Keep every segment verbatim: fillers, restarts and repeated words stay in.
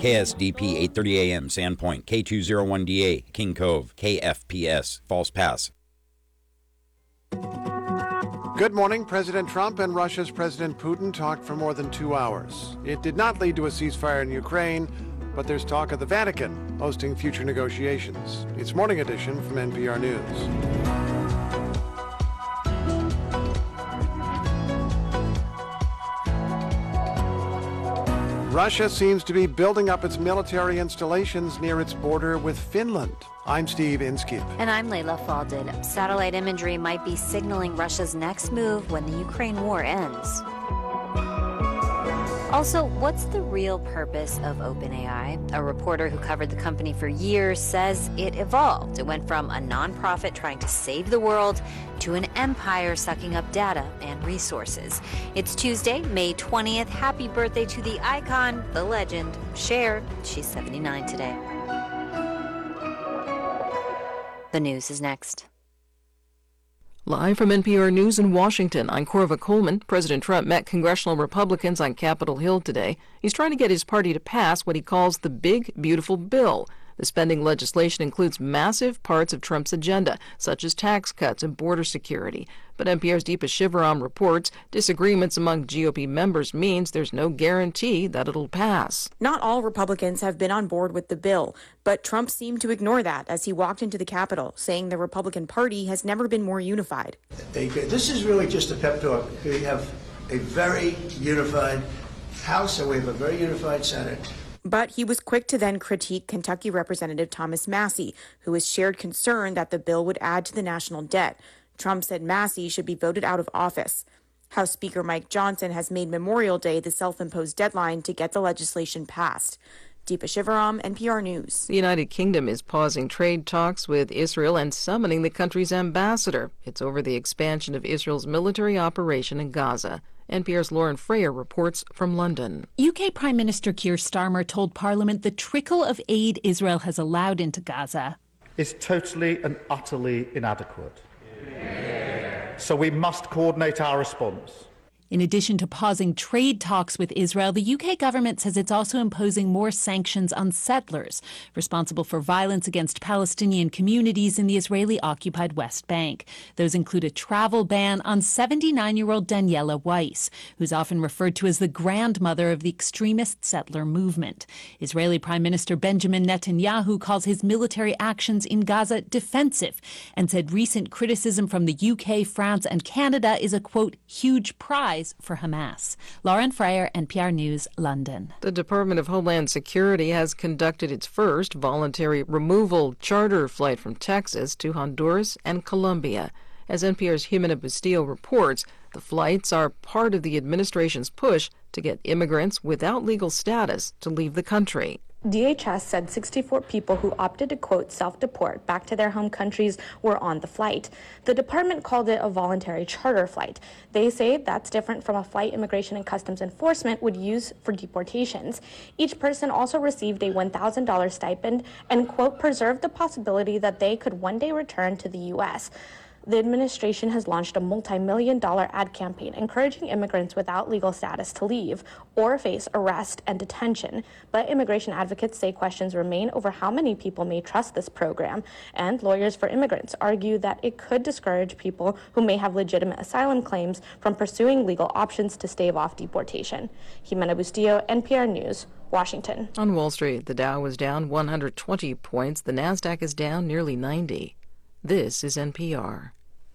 K S D P eight thirty A M, Sandpoint, K two oh one D A, King Cove, K F P S, False Pass. Good morning. President Trump and Russia's President Putin talked for more than two hours. It did not lead to a ceasefire in Ukraine, but there's talk of the Vatican hosting future negotiations. It's Morning Edition from N P R News. Russia seems to be building up its military installations near its border with Finland. I'm Steve Inskeep. And I'm Layla Faldin. Satellite imagery might be signaling Russia's next move when the Ukraine war ends. Also, what's the real purpose of OpenAI? A reporter who covered the company for years says it evolved. It went from a nonprofit trying to save the world to an empire sucking up data and resources. It's Tuesday, May twentieth. Happy birthday to the icon, the legend, Cher. She's seventy-nine today. The news is next. Live from N P R News in Washington, I'm Corva Coleman. President Trump met congressional Republicans on Capitol Hill today. He's trying to get his party to pass what he calls the Big Beautiful Bill. The spending legislation includes massive parts of Trump's agenda, such as tax cuts and border security. But N P R's Deepa Shivaram reports disagreements among G O P members means there's no guarantee that it'll pass. Not all Republicans have been on board with the bill, but Trump seemed to ignore that as he walked into the Capitol, saying the Republican Party has never been more unified. This is really just a pep talk. We have a very unified House and we have a very unified Senate. But he was quick to then critique Kentucky Representative Thomas Massie, who has shared concern that the bill would add to the national debt. Trump said Massie should be voted out of office. House Speaker Mike Johnson has made Memorial Day the self-imposed deadline to get the legislation passed. Deepa Shivaram, N P R News. The United Kingdom is pausing trade talks with Israel and summoning the country's ambassador. It's over the expansion of Israel's military operation in Gaza. N P R's Lauren Frayer reports from London. U K Prime Minister Keir Starmer told Parliament the trickle of aid Israel has allowed into Gaza is totally and utterly inadequate. So we must coordinate our response. In addition to pausing trade talks with Israel, the U K government says it's also imposing more sanctions on settlers responsible for violence against Palestinian communities in the Israeli-occupied West Bank. Those include a travel ban on seventy-nine-year-old Daniela Weiss, who's often referred to as the grandmother of the extremist settler movement. Israeli Prime Minister Benjamin Netanyahu calls his military actions in Gaza defensive and said recent criticism from the U K, France, and Canada is a, quote, huge prize for Hamas. Lauren Frayer, N P R News, London. The Department of Homeland Security has conducted its first voluntary removal charter flight from Texas to Honduras and Colombia. As N P R's Jimena Bustillo reports, the flights are part of the administration's push to get immigrants without legal status to leave the country. D H S said sixty-four people who opted to, quote, self-deport back to their home countries were on the flight. The department called it a voluntary charter flight. They say that's different from a flight Immigration and Customs Enforcement would use for deportations. Each person also received a one thousand dollars stipend and, quote, preserved the possibility that they could one day return to the U S The administration has launched a multi-million dollar ad campaign encouraging immigrants without legal status to leave or face arrest and detention. But immigration advocates say questions remain over how many people may trust this program. And lawyers for immigrants argue that it could discourage people who may have legitimate asylum claims from pursuing legal options to stave off deportation. Jimena Bustillo, N P R News, Washington. On Wall Street, the Dow was down one hundred twenty points. The Nasdaq is down nearly ninety. This is N P R.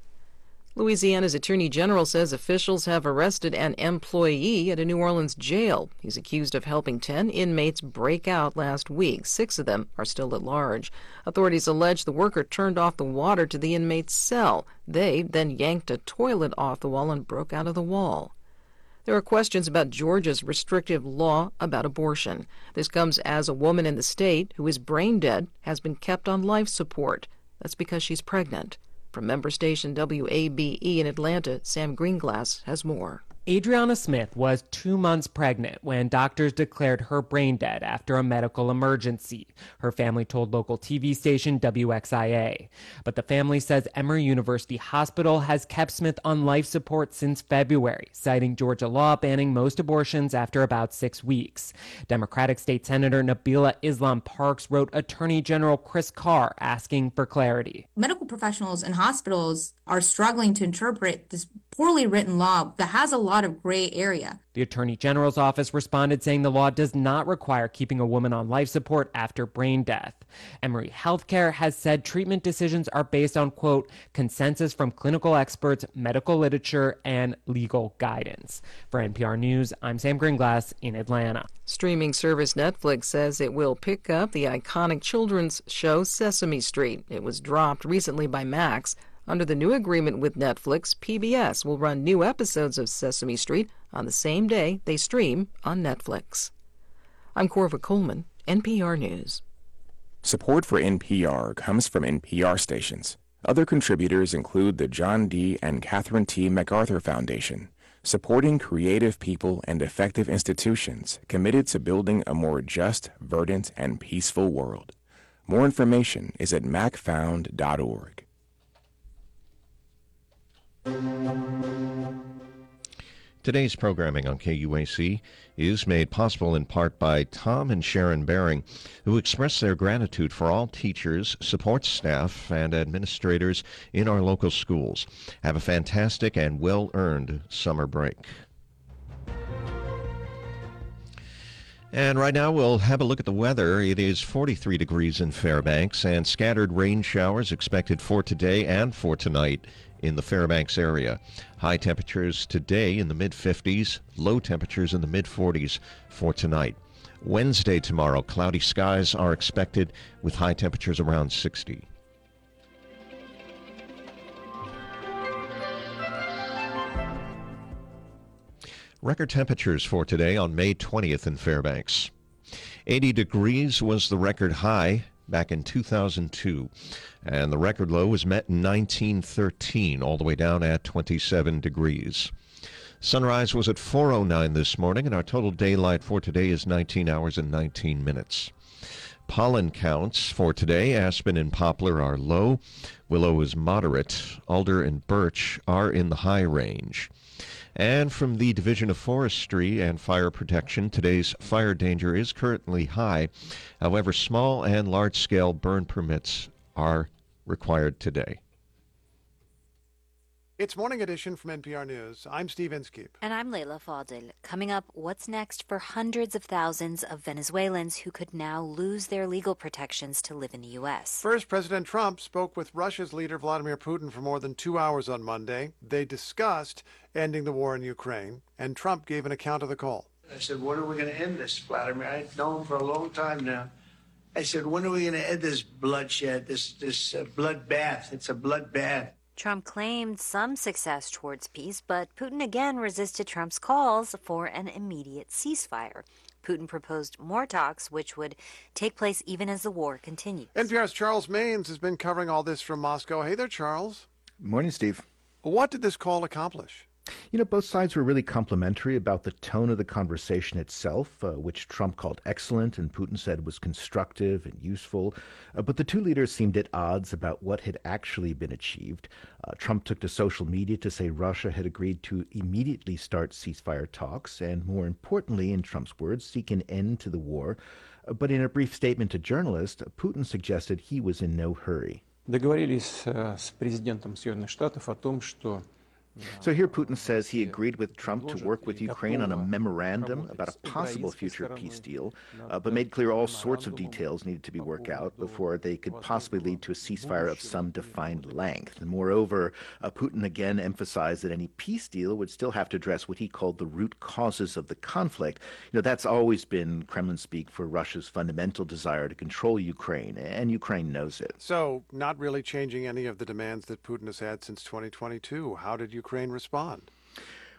Louisiana's Attorney General says officials have arrested an employee at a New Orleans jail. He's accused of helping ten inmates break out last week. Six of them are still at large. Authorities allege the worker turned off the water to the inmate's cell. They then yanked a toilet off the wall and broke out of the wall. There are questions about Georgia's restrictive law about abortion. This comes as a woman in the state who is brain dead has been kept on life support. That's because she's pregnant. From member station W A B E in Atlanta, Sam Greenglass has more. Adriana Smith was two months pregnant when doctors declared her brain dead after a medical emergency. Her family told local T V station W X I A. But the family says Emory University Hospital has kept Smith on life support since February, citing Georgia law banning most abortions after about six weeks. Democratic State Senator Nabila Islam Parks wrote Attorney General Chris Carr asking for clarity. Medical professionals and hospitals are struggling to interpret this poorly written law that has a lot of gray area. The Attorney General's office responded saying the law does not require keeping a woman on life support after brain death. Emory Healthcare has said treatment decisions are based on, quote, consensus from clinical experts, medical literature, and legal guidance. For N P R News, I'm Sam Greenglass in Atlanta. Streaming service Netflix says it will pick up the iconic children's show Sesame Street. It was dropped recently by Max. Under the new agreement with Netflix, P B S will run new episodes of Sesame Street on the same day they stream on Netflix. I'm Corva Coleman, N P R News. Support for N P R comes from N P R stations. Other contributors include the John D. and Catherine T. MacArthur Foundation, supporting creative people and effective institutions committed to building a more just, verdant, and peaceful world. More information is at mac found dot org. Today's programming on K U A C is made possible in part by Tom and Sharon Baring, who express their gratitude for all teachers, support staff, and administrators in our local schools. Have a fantastic and well-earned summer break. And right now we'll have a look at the weather. It is forty-three degrees in Fairbanks and scattered rain showers expected for today and for tonight in the Fairbanks area. High temperatures today in the mid fifties, low temperatures in the mid forties for tonight. Wednesday tomorrow, cloudy skies are expected with high temperatures around sixty. Record temperatures for today on May twentieth in Fairbanks. eighty degrees was the record high back in two thousand two, and the record low was met in nineteen thirteen, all the way down at twenty-seven degrees. Sunrise was at four oh nine this morning, and our total daylight for today is nineteen hours and nineteen minutes. Pollen counts for today, aspen and poplar are low, willow is moderate, alder and birch are in the high range. And from the Division of Forestry and Fire Protection, today's fire danger is currently high. However, small and large-scale burn permits are required today. It's Morning Edition from N P R News. I'm Steve Inskeep. And I'm Leila Fadel. Coming up, what's next for hundreds of thousands of Venezuelans who could now lose their legal protections to live in the U S? First, President Trump spoke with Russia's leader Vladimir Putin for more than two hours on Monday. They discussed ending the war in Ukraine, and Trump gave an account of the call. I said, when are we going to end this, Vladimir? I've known him for a long time now. I said, when are we going to end this bloodshed, this, this uh, bloodbath? It's a bloodbath. Trump claimed some success towards peace, but Putin again resisted Trump's calls for an immediate ceasefire. Putin proposed more talks, which would take place even as the war continues. N P R's Charles Maynes has been covering all this from Moscow. Hey there, Charles. Morning, Steve. What did this call accomplish? You know, both sides were really complimentary about the tone of the conversation itself, uh, which Trump called excellent and Putin said was constructive and useful. Uh, but the two leaders seemed at odds about what had actually been achieved. Uh, Trump took to social media to say Russia had agreed to immediately start ceasefire talks and, more importantly, in Trump's words, seek an end to the war. Uh, but in a brief statement to journalists, Putin suggested he was in no hurry. Договорились с президентом Соединенных Штатов о том, что So here Putin says he agreed with Trump to work with Ukraine on a memorandum about a possible future peace deal, uh, but made clear all sorts of details needed to be worked out before they could possibly lead to a ceasefire of some defined length. And moreover, uh, Putin again emphasized that any peace deal would still have to address what he called the root causes of the conflict. You know, that's always been Kremlin speak for Russia's fundamental desire to control Ukraine, and Ukraine knows it. So, not really changing any of the demands that Putin has had since twenty twenty-two. How did Ukraine respond?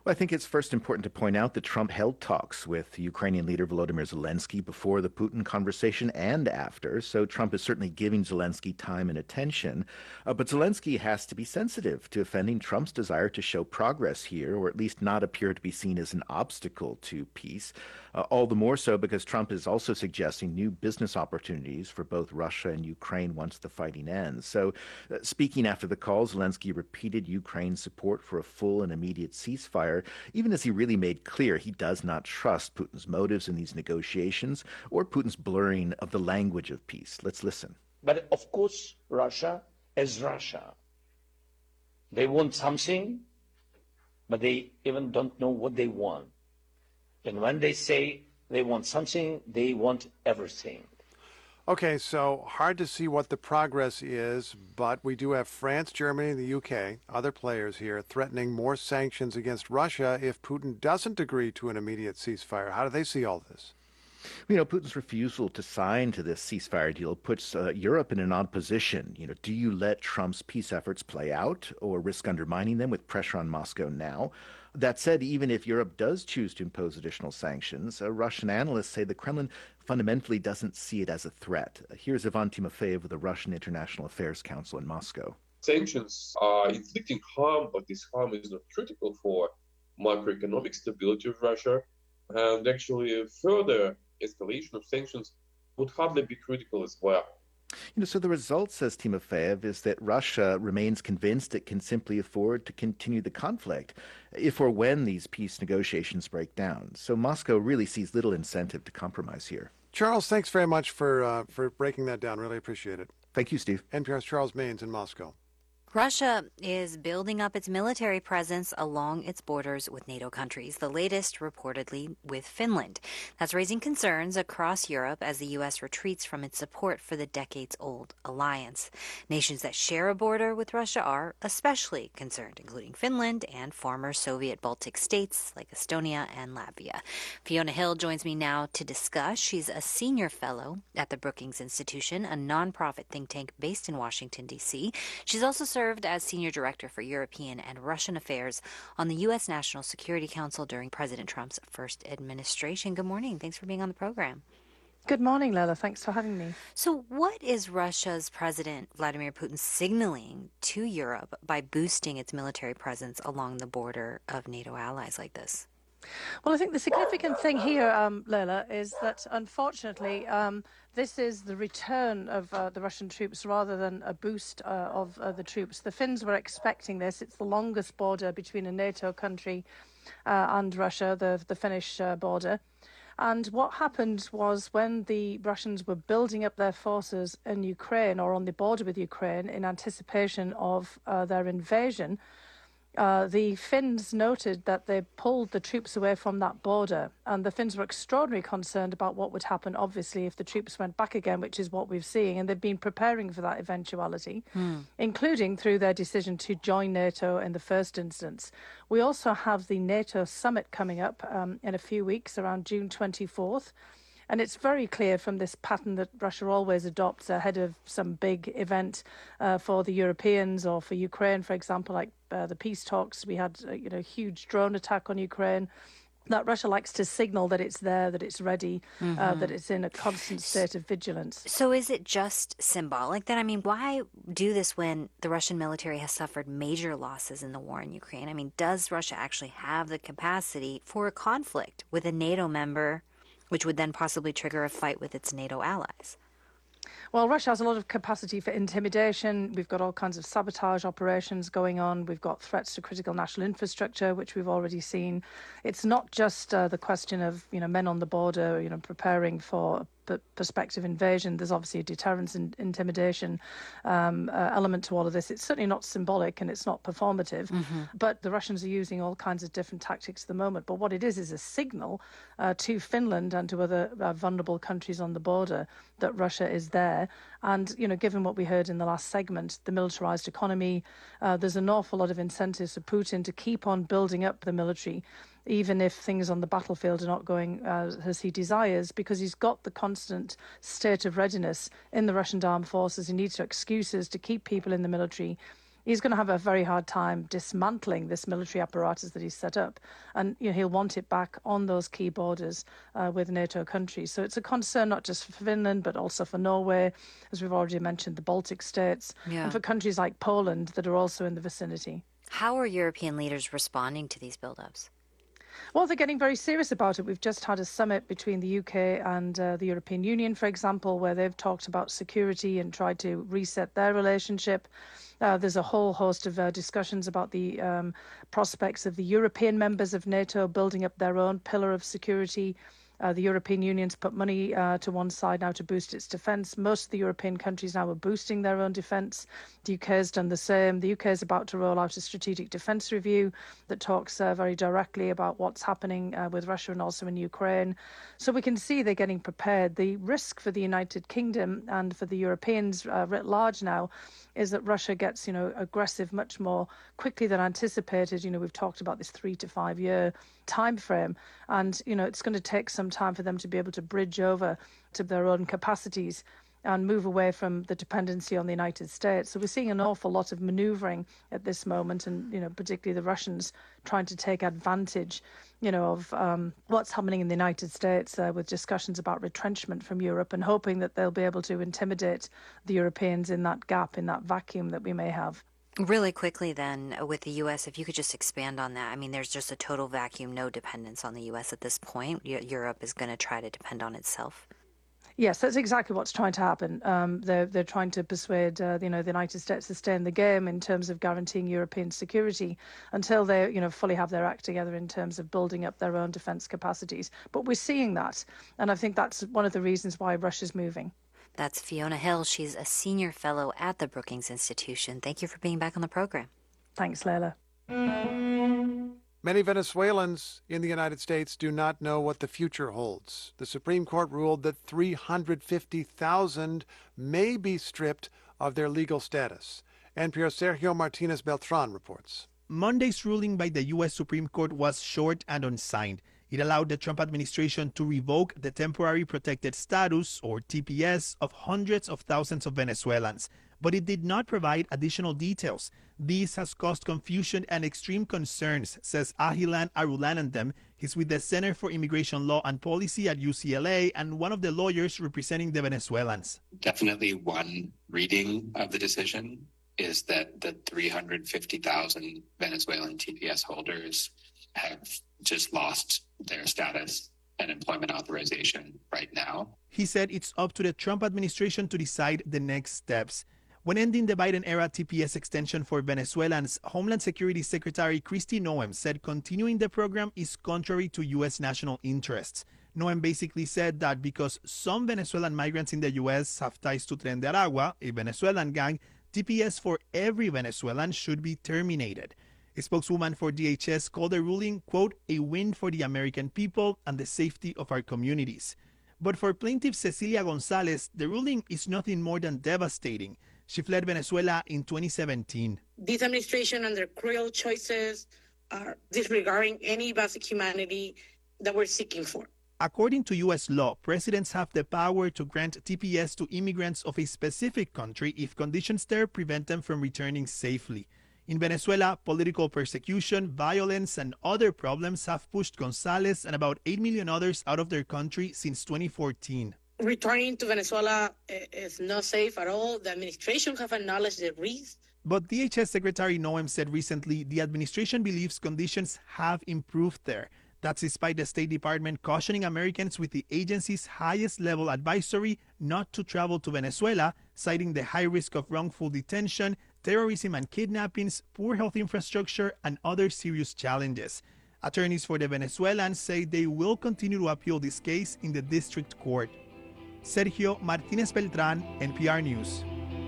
Well, I think it's first important to point out that Trump held talks with Ukrainian leader Volodymyr Zelensky before the Putin conversation and after, so Trump is certainly giving Zelensky time and attention. Uh, but Zelensky has to be sensitive to offending Trump's desire to show progress here, or at least not appear to be seen as an obstacle to peace. Uh, all the more so because Trump is also suggesting new business opportunities for both Russia and Ukraine once the fighting ends. So, uh, speaking after the call, Zelensky repeated Ukraine's support for a full and immediate ceasefire, even as he really made clear he does not trust Putin's motives in these negotiations or Putin's blurring of the language of peace. Let's listen. But of course, Russia is Russia. They want something, but they even don't know what they want. And when they say they want something, they want everything. Okay, so hard to see what the progress is, but we do have France, Germany, and the U K, other players here, threatening more sanctions against Russia if Putin doesn't agree to an immediate ceasefire. How do they see all this? You know, Putin's refusal to sign to this ceasefire deal puts uh, Europe in an odd position. You know, do you let Trump's peace efforts play out or risk undermining them with pressure on Moscow now? That said, even if Europe does choose to impose additional sanctions, uh, Russian analysts say the Kremlin fundamentally doesn't see it as a threat. Uh, here's Ivan Timofeyev with the Russian International Affairs Council in Moscow. Sanctions are inflicting harm, but this harm is not critical for macroeconomic stability of Russia. And actually, further escalation of sanctions would hardly be critical as well. You know, so the result, says Timofeyev, is that Russia remains convinced it can simply afford to continue the conflict if or when these peace negotiations break down. So Moscow really sees little incentive to compromise here. Charles, thanks very much for uh, for breaking that down. Really appreciate it. Thank you, Steve. N P R's Charles Maynes in Moscow. Russia is building up its military presence along its borders with NATO countries, the latest reportedly with Finland. That's raising concerns across Europe as the U S retreats from its support for the decades-old alliance. Nations that share a border with Russia are especially concerned, including Finland and former Soviet Baltic states like Estonia and Latvia. Fiona Hill joins me now to discuss. She's a senior fellow at the Brookings Institution, a nonprofit think tank based in Washington, D C. She's also served served as Senior Director for European and Russian Affairs on the U S National Security Council during President Trump's first administration. Good morning. Thanks for being on the program. Good morning, Lola. Thanks for having me. So what is Russia's President Vladimir Putin signaling to Europe by boosting its military presence along the border of NATO allies like this? Well, I think the significant thing here, um, Lola, is that unfortunately um, this is the return of uh, the Russian troops rather than a boost uh, of uh, the troops. The Finns were expecting this. It's the longest border between a NATO country uh, and Russia, the, the Finnish uh, border. And what happened was when the Russians were building up their forces in Ukraine or on the border with Ukraine in anticipation of uh, their invasion, Uh, the Finns noted that they pulled the troops away from that border, and the Finns were extraordinarily concerned about what would happen, obviously, if the troops went back again, which is what we're seeing, and they've been preparing for that eventuality, hmm. including through their decision to join NATO in the first instance. We also have the NATO summit coming up um, in a few weeks, around June twenty-fourth. And it's very clear from this pattern that Russia always adopts ahead of some big event uh, for the Europeans or for Ukraine, for example, like uh, the peace talks. We had uh, you know, huge drone attack on Ukraine. That Russia likes to signal that it's there, that it's ready, mm-hmm. uh, that it's in a constant state of vigilance. So is it just symbolic then? I mean, why do this when the Russian military has suffered major losses in the war in Ukraine? I mean, does Russia actually have the capacity for a conflict with a NATO member, which would then possibly trigger a fight with its NATO allies? Well, Russia has a lot of capacity for intimidation. We've got all kinds of sabotage operations going on. We've got threats to critical national infrastructure, which we've already seen. It's not just uh, the question of, you know, men on the border, you know, preparing for prospective invasion. There's obviously a deterrence and intimidation um, uh, element to all of this. It's certainly not symbolic and it's not performative, mm-hmm. but the Russians are using all kinds of different tactics at the moment. But what it is is a signal uh, to Finland and to other uh, vulnerable countries on the border that Russia is there. And, you know, given what we heard in the last segment, the militarized economy, uh, there's an awful lot of incentives for Putin to keep on building up the military, even if things on the battlefield are not going uh, as he desires, because he's got the constant state of readiness in the Russian armed forces. He needs excuses to keep people in the military. he's going to have a very hard time dismantling this military apparatus that he's set up. And you know, he'll want it back on those key borders uh, with NATO countries. So it's a concern not just for Finland, but also for Norway, as we've already mentioned, the Baltic states, Yeah. and for countries like Poland that are also in the vicinity. How are European leaders responding to these buildups? Well, they're getting very serious about it. We've just had a summit between the U K and uh, the European Union, for example, where they've talked about security and tried to reset their relationship. Uh, there's a whole host of uh, discussions about the um, prospects of the European members of NATO building up their own pillar of security. Uh, the European Union's put money uh, to one side now to boost its defence. Most of the European countries now are boosting their own defence. The U K has done the same. The U K is about to roll out a strategic defence review that talks uh, very directly about what's happening uh, with Russia and also in Ukraine. So we can see they're getting prepared. The risk for the United Kingdom and for the Europeans uh, writ large now is that Russia gets, you know, aggressive much more quickly than anticipated. You know, we've talked about this three to five year time frame, and you know, it's going to take some time for them to be able to bridge over to their own capacities and move away from the dependency on the United States. So we're seeing an awful lot of maneuvering at this moment, and you know, particularly the Russians trying to take advantage, you know, of um, what's happening in the United States uh, with discussions about retrenchment from Europe, and hoping that they'll be able to intimidate the Europeans in that gap, in that vacuum that we may have. Really quickly then, with the U S, if you could just expand on that. I mean, there's just a total vacuum, no dependence on the U S at this point. Eu- Europe is going to try to depend on itself. Yes, that's exactly what's trying to happen. Um, they're they're trying to persuade uh, you know, the United States to stay in the game in terms of guaranteeing European security until they, you know, fully have their act together in terms of building up their own defence capacities. But we're seeing that, and I think that's one of the reasons why Russia's moving. That's Fiona Hill. She's a senior fellow at the Brookings Institution. Thank you for being back on the program. Thanks, Leila. Many Venezuelans in the United States do not know what the future holds. The Supreme Court ruled that three hundred fifty thousand may be stripped of their legal status. N P R's Sergio Martinez Beltran reports. Monday's ruling by the U S Supreme Court was short and unsigned. It allowed the Trump administration to revoke the temporary protected status, or T P S, of hundreds of thousands of Venezuelans. But it did not provide additional details. This has caused confusion and extreme concerns, says Ahilan Arulanandem. He's with the Center for Immigration Law and Policy at U C L A and one of the lawyers representing the Venezuelans. Definitely one reading of the decision is that the three hundred fifty thousand Venezuelan T P S holders have just lost their status and employment authorization right now. He said it's up to the Trump administration to decide the next steps. When ending the Biden-era T P S extension for Venezuelans, Homeland Security Secretary Kristi Noem said continuing the program is contrary to U S national interests. Noem basically said that because some Venezuelan migrants in the U S have ties to Tren de Aragua, a Venezuelan gang, T P S for every Venezuelan should be terminated. A spokeswoman for D H S called the ruling, quote, a win for the American people and the safety of our communities. But for plaintiff Cecilia Gonzalez, the ruling is nothing more than devastating. She fled Venezuela in twenty seventeen. This administration and their cruel choices are disregarding any basic humanity that we're seeking for. According to U S law, presidents have the power to grant T P S to immigrants of a specific country if conditions there prevent them from returning safely. In Venezuela, political persecution, violence, and other problems have pushed Gonzalez and about eight million others out of their country since twenty fourteen. Returning to Venezuela is not safe at all. The administration have acknowledged the risk. But D H S Secretary Noem said recently the administration believes conditions have improved there. That's despite the State Department cautioning Americans with the agency's highest level advisory not to travel to Venezuela, citing the high risk of wrongful detention, terrorism and kidnappings, poor health infrastructure, and other serious challenges. Attorneys for the Venezuelans say they will continue to appeal this case in the district court. Sergio Martinez Beltran, N P R News.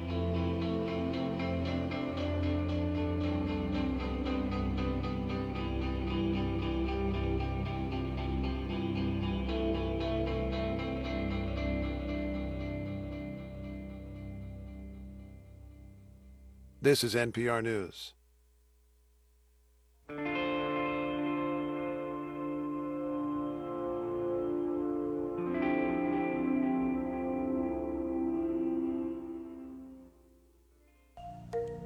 This is N P R News.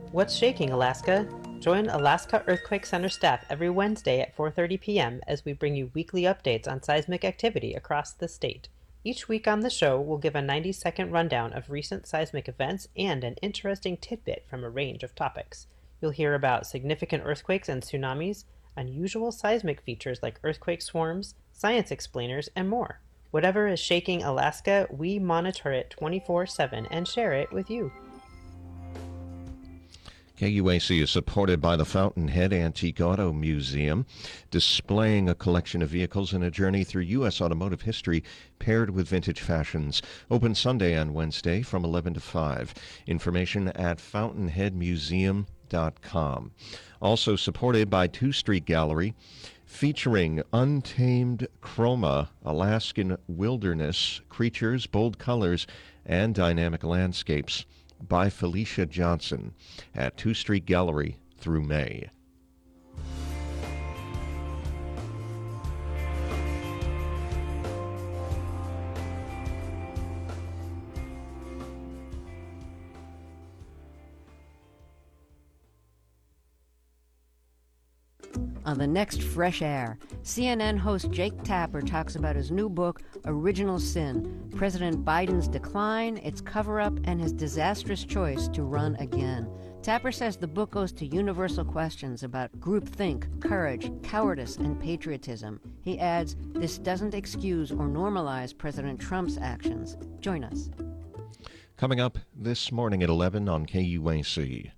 What's shaking, Alaska? Join Alaska Earthquake Center staff every Wednesday at four thirty p.m. as we bring you weekly updates on seismic activity across the state. Each week on the show, we'll give a ninety-second rundown of recent seismic events and an interesting tidbit from a range of topics. You'll hear about significant earthquakes and tsunamis, unusual seismic features like earthquake swarms, science explainers, and more. Whatever is shaking Alaska, we monitor it twenty-four seven and share it with you. K U A C is supported by the Fountainhead Antique Auto Museum, displaying a collection of vehicles in a journey through U S automotive history paired with vintage fashions. Open Sunday and Wednesday from eleven to five. Information at fountainhead museum dot com. Also supported by Two Street Gallery, featuring untamed chroma, Alaskan wilderness creatures, bold colors, and dynamic landscapes, by Felicia Johnson at Two Street Gallery through May. On the next Fresh Air, C N N host Jake Tapper talks about his new book, Original Sin, President Biden's decline, its cover-up, and his disastrous choice to run again. Tapper says the book goes to universal questions about groupthink, courage, cowardice, and patriotism. He adds, this doesn't excuse or normalize President Trump's actions. Join us. Coming up this morning at eleven on K U A C.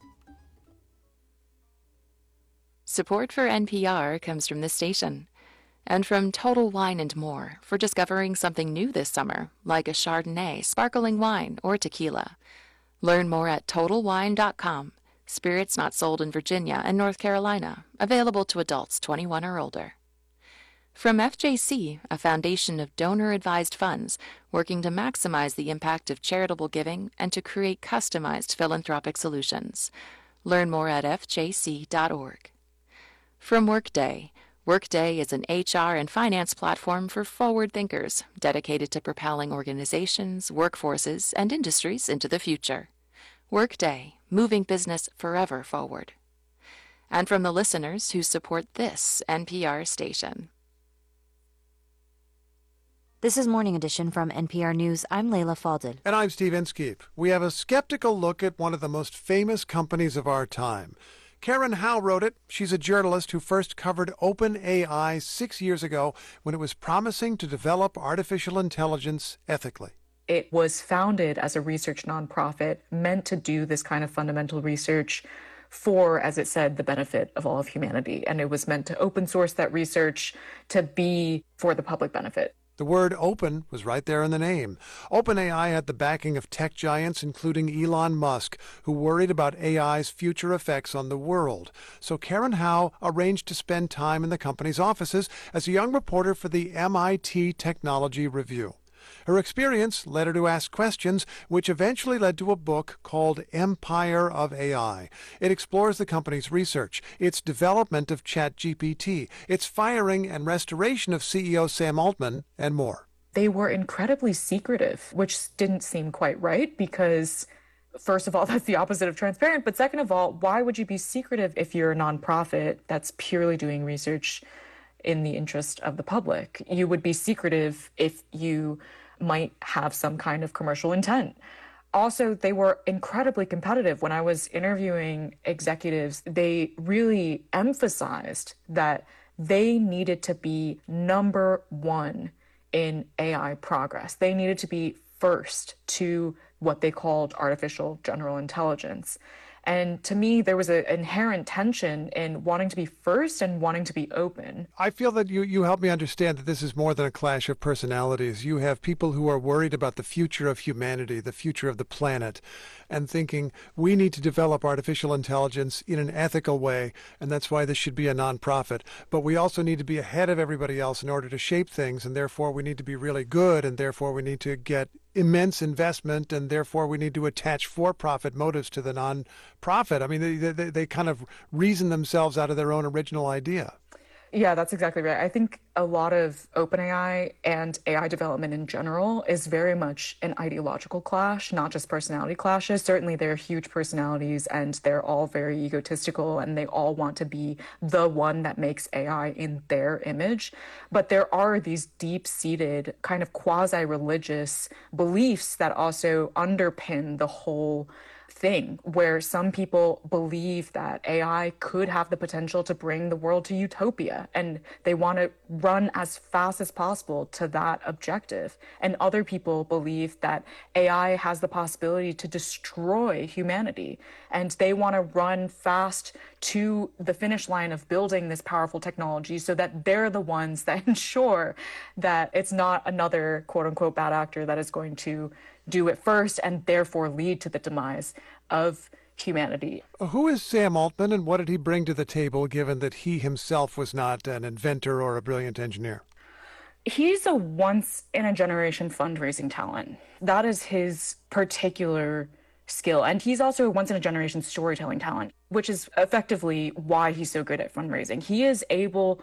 Support for N P R comes from this station and from Total Wine and More for discovering something new this summer, like a Chardonnay, sparkling wine, or tequila. Learn more at total wine dot com. Spirits not sold in Virginia and North Carolina. Available to adults twenty-one or older. From F J C, a foundation of donor-advised funds working to maximize the impact of charitable giving and to create customized philanthropic solutions. Learn more at f j c dot org. From Workday. Workday is an H R and finance platform for forward thinkers, dedicated to propelling organizations, workforces, and industries into the future. Workday, moving business forever forward. And from the listeners who support this N P R station. This is Morning Edition from N P R News. I'm Layla Falded. And I'm Steve Inskeep. We have a skeptical look at one of the most famous companies of our time. Karen Howe wrote it. She's a journalist who first covered OpenAI six years ago when it was promising to develop artificial intelligence ethically. It was founded as a research nonprofit meant to do this kind of fundamental research for, as it said, the benefit of all of humanity. And it was meant to open source that research to be for the public benefit. The word open was right there in the name. OpenAI had the backing of tech giants, including Elon Musk, who worried about A I's future effects on the world. So Karen Howe arranged to spend time in the company's offices as a young reporter for the M I T Technology Review. Her experience led her to ask questions, which eventually led to a book called Empire of A I. It explores the company's research, its development of ChatGPT, its firing and restoration of C E O Sam Altman, and more. They were incredibly secretive, which didn't seem quite right because, first of all, that's the opposite of transparent. But second of all, why would you be secretive if you're a nonprofit that's purely doing research in the interest of the public? You would be secretive if you might have some kind of commercial intent. Also, they were incredibly competitive. When I was interviewing executives, they really emphasized that they needed to be number one in A I progress. They needed to be first to what they called artificial general intelligence. And to me, there was an inherent tension in wanting to be first and wanting to be open. I feel that you, you help me understand that this is more than a clash of personalities. You have people who are worried about the future of humanity, the future of the planet, and thinking we need to develop artificial intelligence in an ethical way, and that's why this should be a nonprofit. But we also need to be ahead of everybody else in order to shape things, and therefore we need to be really good, and therefore we need to get immense investment, and therefore we need to attach for-profit motives to the non-profit. I mean, they, they, they kind of reason themselves out of their own original idea. Yeah, that's exactly right. I think a lot of OpenAI and A I development in general is very much an ideological clash, not just personality clashes. Certainly, they're huge personalities and they're all very egotistical and they all want to be the one that makes A I in their image. But there are these deep-seated kind of quasi-religious beliefs that also underpin the whole thing, where some people believe that A I could have the potential to bring the world to utopia, and they want to run as fast as possible to that objective. And other people believe that A I has the possibility to destroy humanity, and they want to run fast to the finish line of building this powerful technology so that they're the ones that ensure that it's not another quote-unquote bad actor that is going to do it first and therefore lead to the demise of humanity. Who is Sam Altman and what did he bring to the table, given that he himself was not an inventor or a brilliant engineer? He's a once-in-a-generation fundraising talent. That is his particular skill. And he's also a once-in-a-generation storytelling talent, which is effectively why he's so good at fundraising. He is able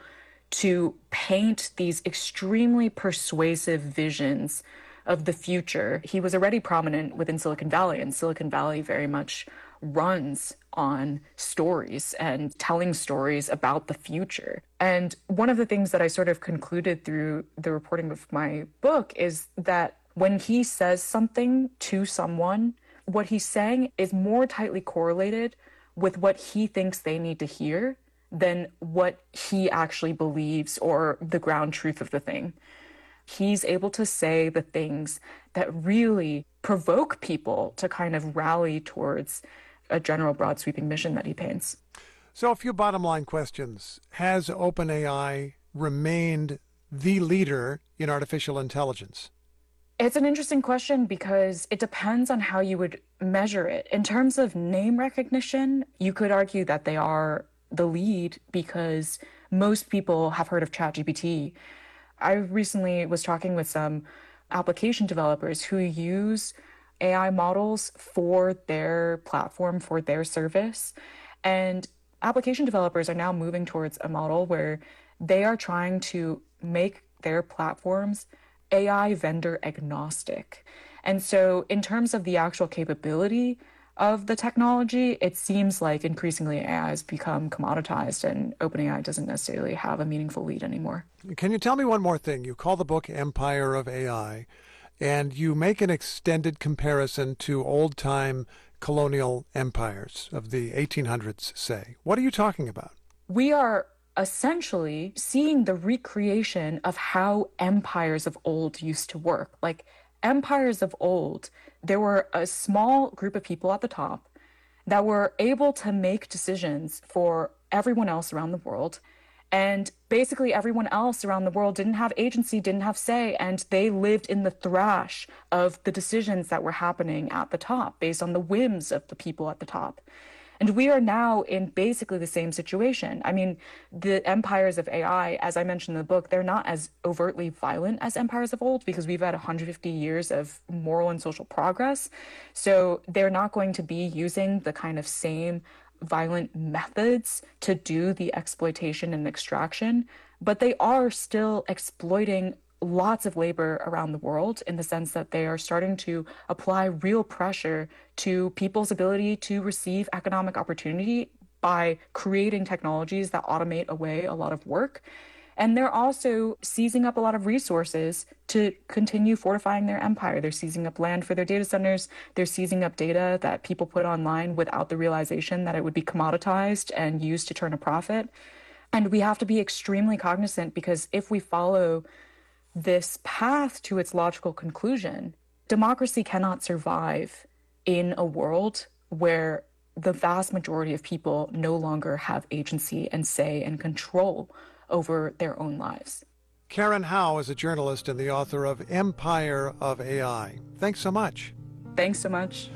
to paint these extremely persuasive visions of the future. He was already prominent within Silicon Valley, and Silicon Valley very much runs on stories and telling stories about the future. And one of the things that I sort of concluded through the reporting of my book is that when he says something to someone, what he's saying is more tightly correlated with what he thinks they need to hear than what he actually believes or the ground truth of the thing. He's able to say the things that really provoke people to kind of rally towards a general broad sweeping mission that he paints. So a few bottom line questions. Has OpenAI remained the leader in artificial intelligence? It's an interesting question because it depends on how you would measure it. In terms of name recognition, you could argue that they are the lead because most people have heard of ChatGPT. I recently was talking with some application developers who use A I models for their platform, for their service. And application developers are now moving towards a model where they are trying to make their platforms A I vendor agnostic. And so in terms of the actual capability of the technology, it seems like increasingly A I has become commoditized and OpenAI doesn't necessarily have a meaningful lead anymore. Can you tell me one more thing? You call the book Empire of A I, and you make an extended comparison to old-time colonial empires of the eighteen hundreds, say. What are you talking about? We are essentially seeing the recreation of how empires of old used to work. Like empires of old, there were a small group of people at the top that were able to make decisions for everyone else around the world. And basically everyone else around the world didn't have agency, didn't have say, and they lived in the thrash of the decisions that were happening at the top based on the whims of the people at the top. And we are now in basically the same situation. I mean, the empires of A I, as I mentioned in the book, they're not as overtly violent as empires of old because we've had one hundred fifty years of moral and social progress. So they're not going to be using the kind of same violent methods to do the exploitation and extraction, but they are still exploiting lots of labor around the world in the sense that they are starting to apply real pressure to people's ability to receive economic opportunity by creating technologies that automate away a lot of work. And they're also seizing up a lot of resources to continue fortifying their empire. They're seizing up land for their data centers. They're seizing up data that people put online without the realization that it would be commoditized and used to turn a profit. And we have to be extremely cognizant because if we follow this path to its logical conclusion, democracy cannot survive in a world where the vast majority of people no longer have agency and say and control over their own lives. Karen Howe is a journalist and the author of Empire of A I. Thanks so much. Thanks so much.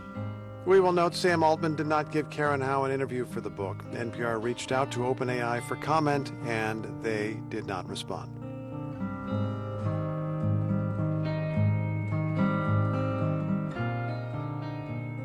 We will note Sam Altman did not give Karen Howe an interview for the book. N P R reached out to OpenAI for comment, and they did not respond.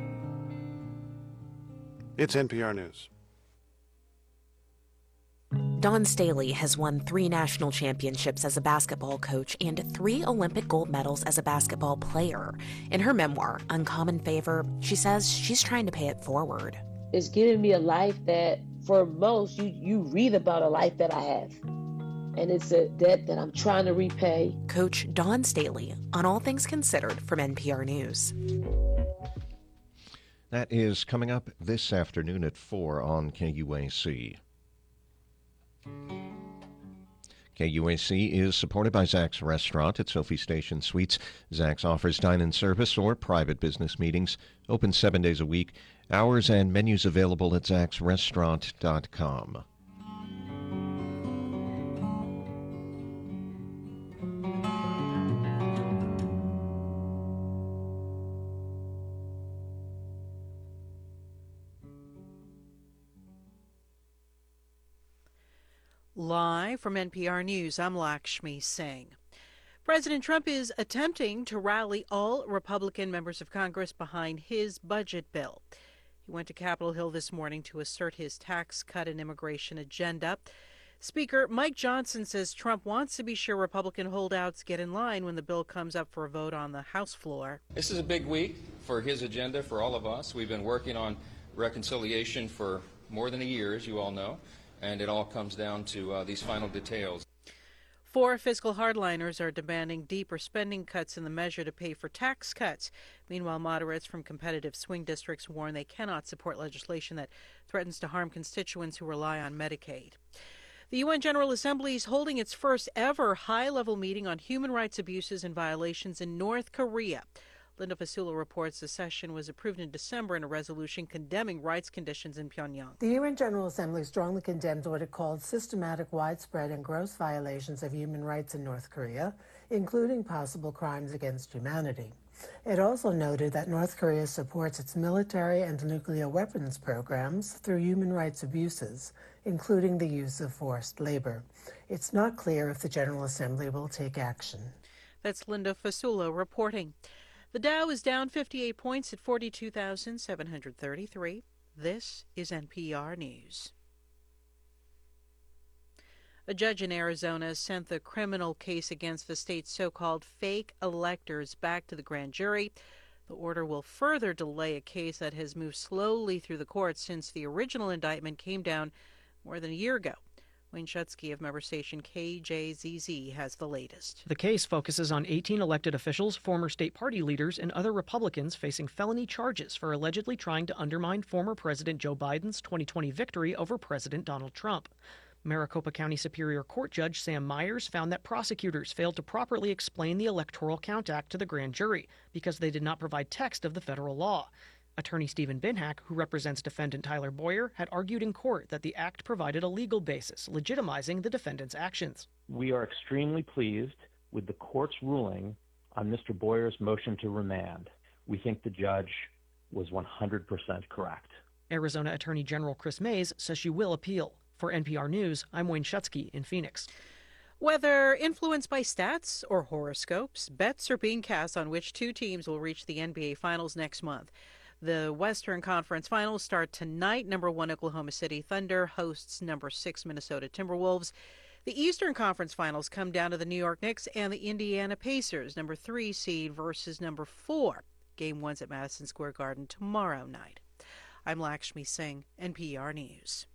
It's N P R News. Dawn Staley has won three national championships as a basketball coach and three Olympic gold medals as a basketball player. In her memoir, Uncommon Favor, she says she's trying to pay it forward. It's giving me a life that, for most, you, you read about a life that I have. And it's a debt that I'm trying to repay. Coach Dawn Staley on All Things Considered from N P R News. That is coming up this afternoon at four on K U A C. K U A C is supported by Zach's Restaurant at Sophie Station Suites. Zach's offers dine-in service or private business meetings. Open seven days a week. Hours and menus available at zachs restaurant dot com. Live from N P R News, I'm Lakshmi Singh. President Trump is attempting to rally all Republican members of Congress behind his budget bill. He went to Capitol Hill this morning to assert his tax cut and immigration agenda. Speaker Mike Johnson says Trump wants to be sure Republican holdouts get in line when the bill comes up for a vote on the House floor. This is a big week for his agenda, for all of us. We've been working on reconciliation for more than a year, as you all know, and it all comes down to uh, these final details. Four fiscal hardliners are demanding deeper spending cuts in the measure to pay for tax cuts. Meanwhile, moderates from competitive swing districts warn they cannot support legislation that threatens to harm constituents who rely on Medicaid. The U N General Assembly is holding its first ever high-level meeting on human rights abuses and violations in North Korea. Linda Fasula reports the session was approved in December in a resolution condemning rights conditions in Pyongyang. The U N General Assembly strongly condemned what it called systematic, widespread, and gross violations of human rights in North Korea, including possible crimes against humanity. It also noted that North Korea supports its military and nuclear weapons programs through human rights abuses, including the use of forced labor. It's not clear if the General Assembly will take action. That's Linda Fasula reporting. The Dow is down fifty-eight points at forty-two thousand seven hundred thirty-three. This is N P R News. A judge in Arizona sent the criminal case against the state's so-called fake electors back to the grand jury. The order will further delay a case that has moved slowly through the courts since the original indictment came down more than a year ago. Wayne Shutsky of member station K J Z Z has the latest. The case focuses on eighteen elected officials, former state party leaders, and other Republicans facing felony charges for allegedly trying to undermine former President Joe Biden's twenty twenty victory over President Donald Trump. Maricopa County Superior Court Judge Sam Myers found that prosecutors failed to properly explain the Electoral Count Act to the grand jury because they did not provide text of the federal law. Attorney Stephen Binhack, who represents defendant Tyler Boyer, had argued in court that the act provided a legal basis, legitimizing the defendant's actions. We are extremely pleased with the court's ruling on Mister Boyer's motion to remand. We think the judge was one hundred percent correct. Arizona Attorney General Chris Mays says she will appeal. For N P R News, I'm Wayne Shutsky in Phoenix. Whether influenced by stats or horoscopes, bets are being cast on which two teams will reach the N B A Finals next month. The Western Conference Finals start tonight. Number one Oklahoma City Thunder hosts number six Minnesota Timberwolves. The Eastern Conference Finals come down to the New York Knicks and the Indiana Pacers, number three seed versus number four. Game one's at Madison Square Garden tomorrow night. I'm Lakshmi Singh, N P R News.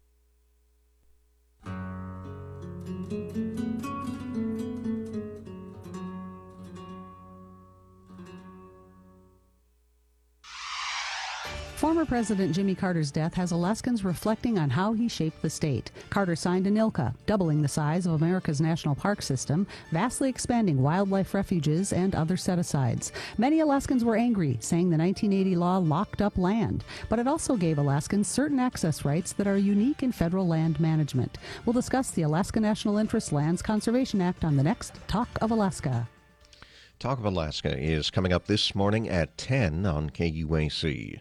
Former President Jimmy Carter's death has Alaskans reflecting on how he shaped the state. Carter signed an I L C A, doubling the size of America's national park system, vastly expanding wildlife refuges and other set-asides. Many Alaskans were angry, saying the nineteen eighty law locked up land, but it also gave Alaskans certain access rights that are unique in federal land management. We'll discuss the Alaska National Interest Lands Conservation Act on the next Talk of Alaska. Talk of Alaska is coming up this morning at ten on K U A C.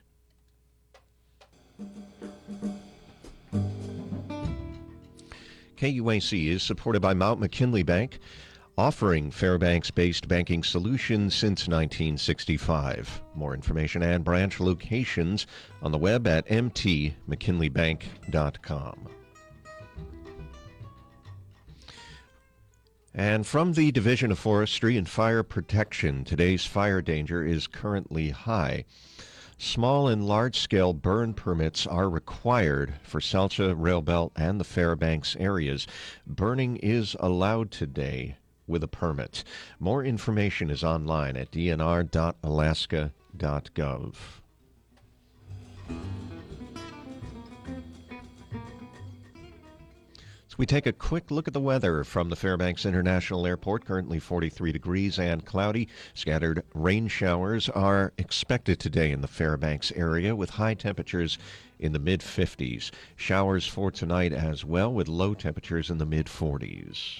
K U A C is supported by Mount McKinley Bank, offering Fairbanks-based banking solutions since nineteen sixty-five. More information and branch locations on the web at m t mckinley bank dot com. And from the Division of Forestry and Fire Protection, today's fire danger is currently high. Small and large-scale burn permits are required for Selcha, Rail Belt, and the Fairbanks areas. Burning is allowed today with a permit. More information is online at d n r dot alaska dot gov. We take a quick look at the weather from the Fairbanks International Airport. Currently forty-three degrees and cloudy. Scattered rain showers are expected today in the Fairbanks area with high temperatures in the mid fifties. Showers for tonight as well with low temperatures in the mid forties.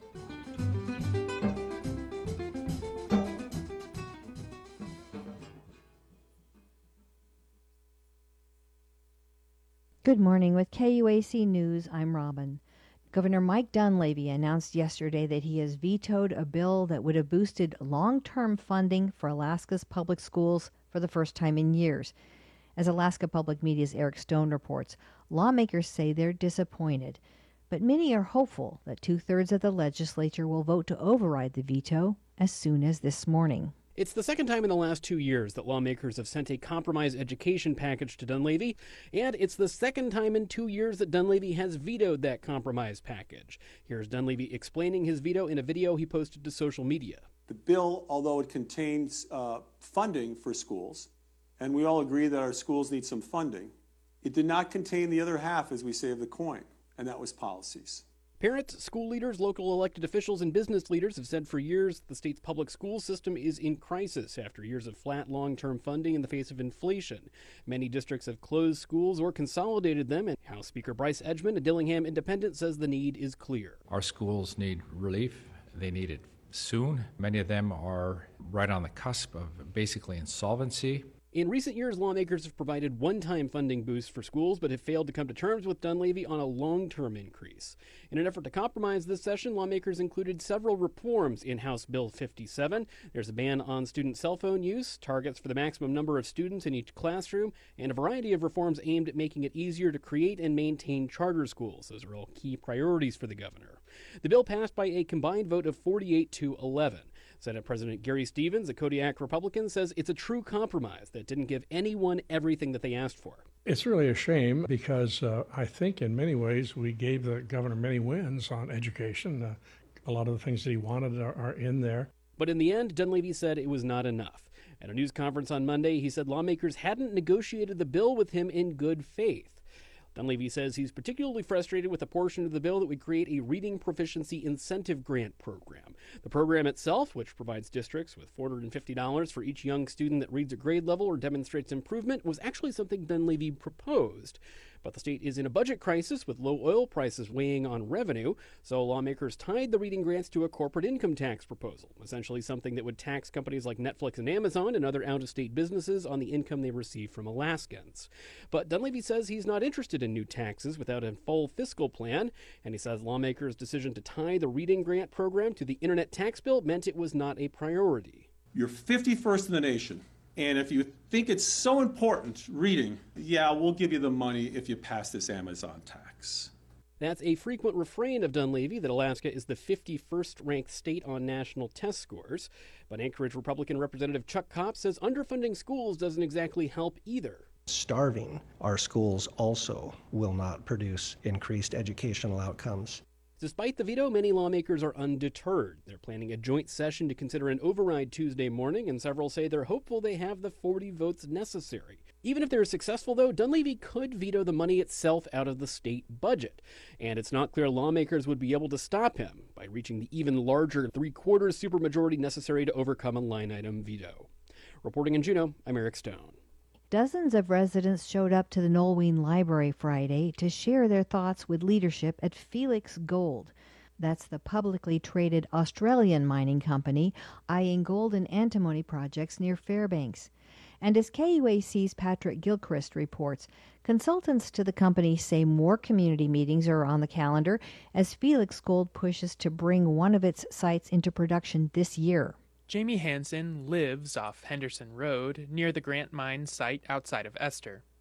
Good morning. With K U A C News, I'm Robin. Governor Mike Dunleavy announced yesterday that he has vetoed a bill that would have boosted long-term funding for Alaska's public schools for the first time in years. As Alaska Public Media's Eric Stone reports, lawmakers say they're disappointed, but many are hopeful that two-thirds of the legislature will vote to override the veto as soon as this morning. It's the second time in the last two years that lawmakers have sent a compromise education package to Dunleavy, and it's the second time in two years that Dunleavy has vetoed that compromise package. Here's Dunleavy explaining his veto in a video he posted to social media. The bill, although it contains uh, funding for schools, and we all agree that our schools need some funding, it did not contain the other half, as we say, of the coin, and that was policies. Parents, school leaders, local elected officials, and business leaders have said for years the state's public school system is in crisis after years of flat long-term funding in the face of inflation. Many districts have closed schools or consolidated them, and House Speaker Bryce Edgman, a Dillingham independent, says the need is clear. Our schools need relief. They need it soon. Many of them are right on the cusp of basically insolvency. In recent years, lawmakers have provided one-time funding boosts for schools, but have failed to come to terms with Dunleavy on a long-term increase. In an effort to compromise this session, lawmakers included several reforms in House Bill fifty-seven. There's a ban on student cell phone use, targets for the maximum number of students in each classroom, and a variety of reforms aimed at making it easier to create and maintain charter schools. Those are all key priorities for the governor. The bill passed by a combined vote of forty-eight to eleven. Senate President Gary Stevens, a Kodiak Republican, says it's a true compromise that didn't give anyone everything that they asked for. It's really a shame because uh, I think in many ways we gave the governor many wins on education. Uh, a lot of the things that he wanted are, are in there. But in the end, Dunleavy said it was not enough. At a news conference on Monday, he said lawmakers hadn't negotiated the bill with him in good faith. Dunleavy says he's particularly frustrated with a portion of the bill that would create a reading proficiency incentive grant program. The program itself, which provides districts with four hundred fifty dollars for each young student that reads a grade level or demonstrates improvement, was actually something Dunleavy proposed. But the state is in a budget crisis with low oil prices weighing on revenue, so lawmakers tied the reading grants to a corporate income tax proposal, essentially something that would tax companies like Netflix and Amazon and other out-of-state businesses on the income they receive from Alaskans. But Dunleavy says he's not interested in new taxes without a full fiscal plan, and he says lawmakers' decision to tie the reading grant program to the internet tax bill meant it was not a priority. You're fifty-first in the nation. And if you think it's so important, reading, yeah, we'll give you the money if you pass this Amazon tax. That's a frequent refrain of Dunleavy that Alaska is the fifty-first ranked state on national test scores. But Anchorage Republican Representative Chuck Kopp says underfunding schools doesn't exactly help either. Starving our schools also will not produce increased educational outcomes. Despite the veto, many lawmakers are undeterred. They're planning a joint session to consider an override Tuesday morning, and several say they're hopeful they have the forty votes necessary. Even if they're successful, though, Dunleavy could veto the money itself out of the state budget. And it's not clear lawmakers would be able to stop him by reaching the even larger three-quarters supermajority necessary to overcome a line-item veto. Reporting in Juneau, I'm Eric Stone. Dozens of residents showed up to the Nolwenn Library Friday to share their thoughts with leadership at Felix Gold. That's the publicly traded Australian mining company eyeing gold and antimony projects near Fairbanks. And as K U A C's Patrick Gilchrist reports, consultants to the company say more community meetings are on the calendar as Felix Gold pushes to bring one of its sites into production this year. Jamie Hansen lives off Henderson Road near the Grant Mine site outside of Esther.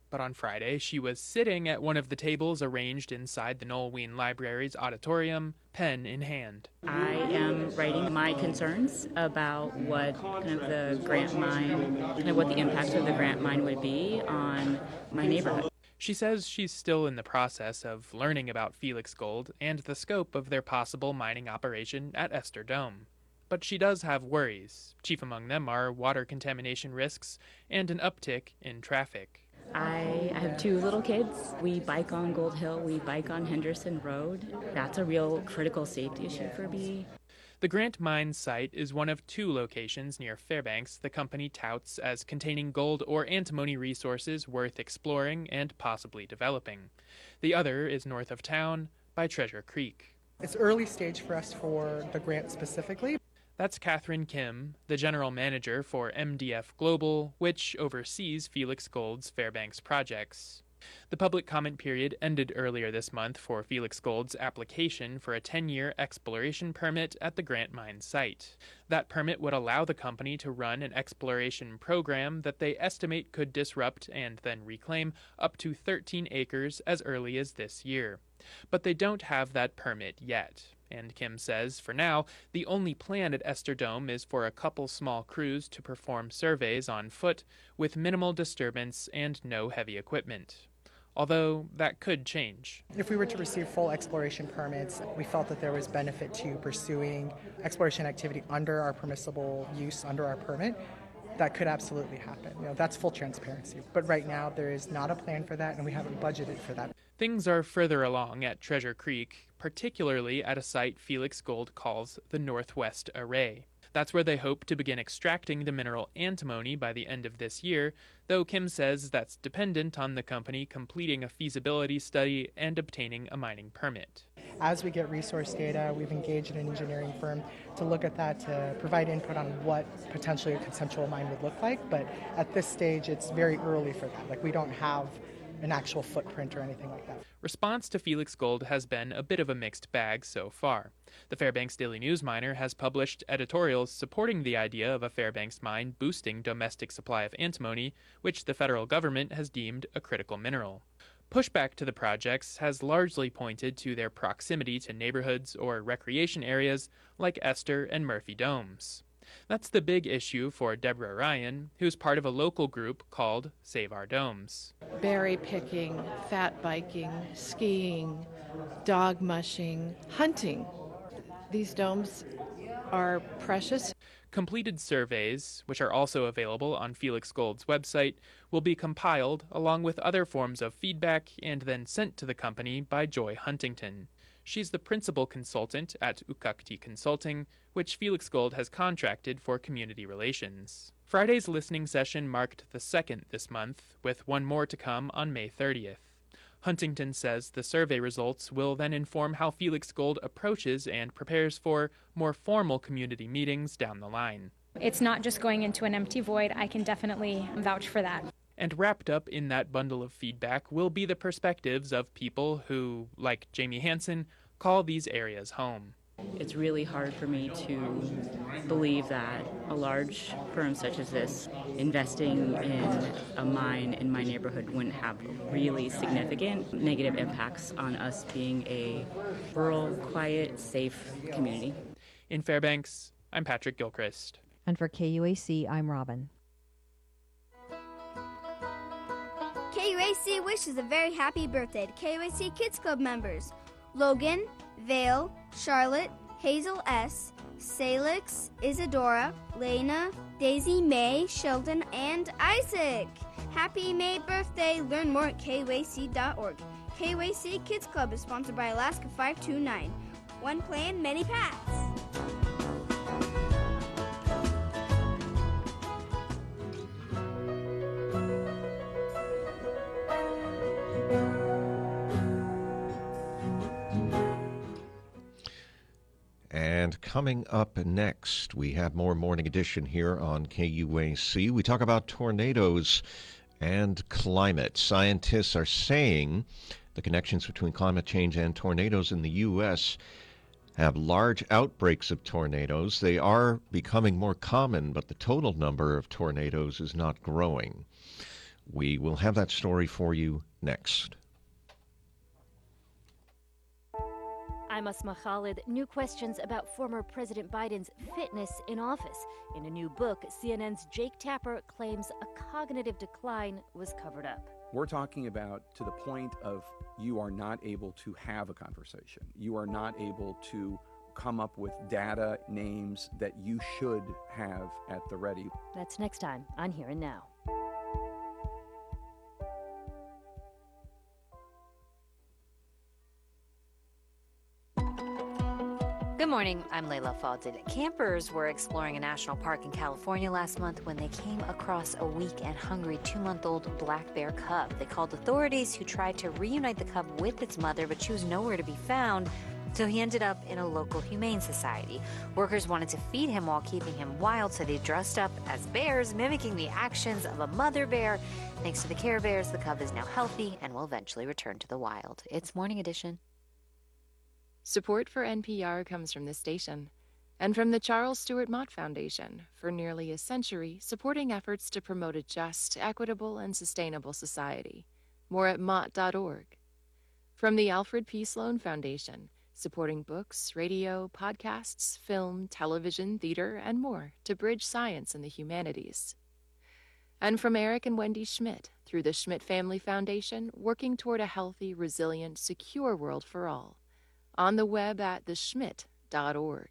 But on Friday, she was sitting at one of the tables arranged inside the Noel Wien Library's auditorium, pen in hand. I am writing my concerns about what kind of the grant mine, kind of what the impacts of the grant mine would be on my neighborhood. She says she's still in the process of learning about Felix Gold and the scope of their possible mining operation at Esther Dome. But she does have worries. Chief among them are water contamination risks and an uptick in traffic. I have two little kids. We bike on Gold Hill. We bike on Henderson Road. That's a real critical safety issue for me. The Grant Mine site is one of two locations near Fairbanks the company touts as containing gold or antimony resources worth exploring and possibly developing. The other is north of town by Treasure Creek. It's early stage for us for the grant specifically. That's Catherine Kim, the general manager for M D F Global, which oversees Felix Gold's Fairbanks projects. The public comment period ended earlier this month for Felix Gold's application for a ten-year exploration permit at the Grant Mine site. That permit would allow the company to run an exploration program that they estimate could disrupt and then reclaim up to thirteen acres as early as this year. But they don't have that permit yet. And Kim says, for now, the only plan at Esther Dome is for a couple small crews to perform surveys on foot with minimal disturbance and no heavy equipment. Although that could change. If we were to receive full exploration permits, we felt that there was benefit to pursuing exploration activity under our permissible use, under our permit. That could absolutely happen. You know, that's full transparency. But right now, there is not a plan for that, and we haven't budgeted for that. Things are further along at Treasure Creek, particularly at a site Felix Gold calls the Northwest Array. That's where they hope to begin extracting the mineral antimony by the end of this year, though Kim says that's dependent on the company completing a feasibility study and obtaining a mining permit. As we get resource data, we've engaged an engineering firm to look at that, to provide input on what potentially a consensual mine would look like, but at this stage it's very early for that. Like, we don't have an actual footprint or anything like that. Response to Felix Gold has been a bit of a mixed bag so far. The Fairbanks Daily News Miner has published editorials supporting the idea of a Fairbanks mine boosting domestic supply of antimony, which the federal government has deemed a critical mineral. Pushback to the projects has largely pointed to their proximity to neighborhoods or recreation areas like Esther and Murphy Domes. That's the big issue for Deborah Ryan, who's part of a local group called Save Our Domes. Berry picking, fat biking, skiing, dog mushing, hunting. These domes are precious. Completed surveys, which are also available on Felix Gold's website, will be compiled along with other forms of feedback and then sent to the company by Joy Huntington. She's the principal consultant at Ukakti Consulting, which Felix Gold has contracted for community relations. Friday's listening session marked the second this month, with one more to come on May thirtieth. Huntington says the survey results will then inform how Felix Gold approaches and prepares for more formal community meetings down the line. It's not just going into an empty void. I can definitely vouch for that. And wrapped up in that bundle of feedback will be the perspectives of people who, like Jamie Hansen, call these areas home. It's really hard for me to believe that a large firm such as this investing in a mine in my neighborhood wouldn't have really significant negative impacts on us being a rural, quiet, safe community. In Fairbanks, I'm Patrick Gilchrist. And for K U A C, I'm Robin. K U A C wishes a very happy birthday to K U A C Kids Club members. Logan, Vale, Charlotte, Hazel S., Salix, Isadora, Lena, Daisy, May, Sheldon, and Isaac. Happy May birthday. Learn more at K U A C dot org. K U A C Kids Club is sponsored by Alaska five two nine. One plan, many paths. And coming up next, we have more Morning Edition here on K U A C. We talk about tornadoes and climate. Scientists are saying the connections between climate change and tornadoes in the U S have large outbreaks of tornadoes. They are becoming more common, but the total number of tornadoes is not growing. We will have that story for you next. I'm Asma Khalid. New questions about former President Biden's fitness in office. In a new book, C N N's Jake Tapper claims a cognitive decline was covered up. We're talking about to the point of you are not able to have a conversation. You are not able to come up with data, names that you should have at the ready. That's next time on Here and Now. Good morning, I'm Layla Fawcett. Campers were exploring a national park in California last month when they came across a weak and hungry two-month-old black bear cub. They called authorities, who tried to reunite the cub with its mother, but she was nowhere to be found, so he ended up in a local humane society. Workers wanted to feed him while keeping him wild, so they dressed up as bears, mimicking the actions of a mother bear. Thanks to the Care Bears, the cub is now healthy and will eventually return to the wild. It's Morning Edition. Support for N P R comes from this station and from the Charles Stewart Mott Foundation, for nearly a century supporting efforts to promote a just, equitable, and sustainable society. More at mott dot org. From the Alfred P. Sloan Foundation, supporting books, radio, podcasts, film, television, theater, and more to bridge science and the humanities. And from Eric and Wendy Schmidt, through the Schmidt Family Foundation, working toward a healthy, resilient, secure world for all. On the web at the schmidt dot org.